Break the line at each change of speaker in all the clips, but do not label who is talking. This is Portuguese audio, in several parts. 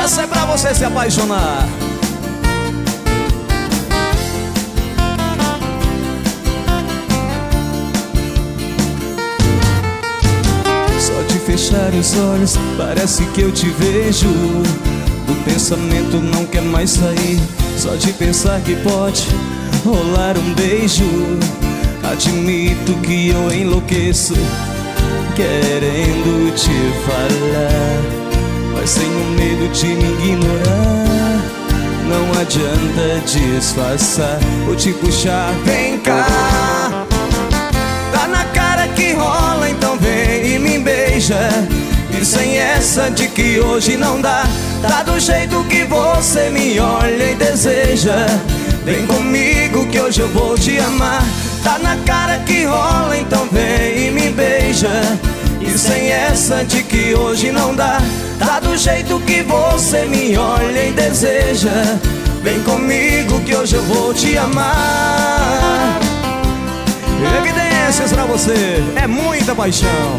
Essa é pra você se apaixonar. Só de fechar os olhos parece que eu te vejo. O pensamento não quer mais sair. Só de pensar que pode rolar um beijo. Admito que eu enlouqueço querendo te falar, mas tenho medo de me ignorar. Não adianta disfarçar ou te puxar. Vem cá, tá na cara que rola, então vem e me beija. E sem essa de que hoje não dá, tá do jeito que você me olha e deseja. Vem comigo que hoje eu vou te amar. Tá na cara que rola, então vem e me beija. E sem essa de que hoje não dá, tá do jeito que você me olha e deseja. Vem comigo que hoje eu vou te amar. Evidências pra você, é muita paixão.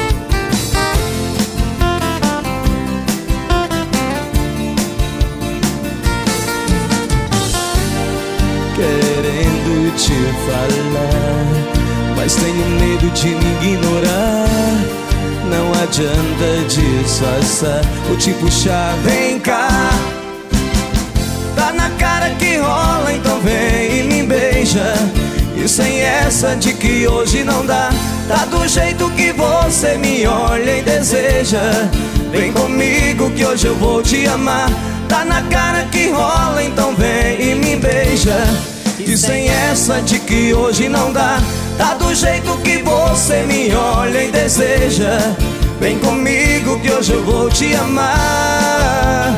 Querendo te falar, mas tenho medo de me ignorar. Não adianta disfarçar ou te puxar. Vem cá, tá na cara que rola, então vem e me beija. E sem essa de que hoje não dá, tá do jeito que você me olha e deseja. Vem comigo que hoje eu vou te amar. Tá na cara que rola, então vem e me beija. E sem essa de que hoje não dá, tá do jeito que você me olha e deseja. Vem comigo que hoje eu vou te amar.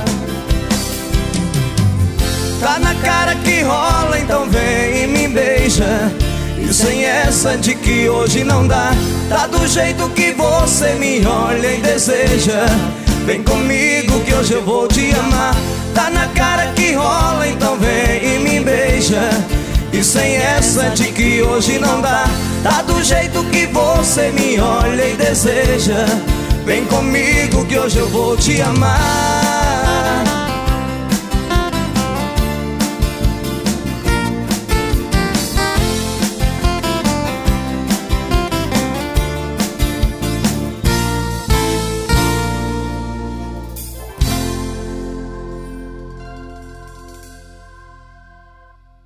Tá na cara que rola, então vem e me beija. E sem essa de que hoje não dá, tá do jeito que você me olha e deseja. Vem comigo que hoje eu vou te amar. Tá na cara que rola, então vem e me beija. E sem essa de que hoje não dá, tá do jeito que você me olha e deseja. Vem comigo que hoje eu vou te amar.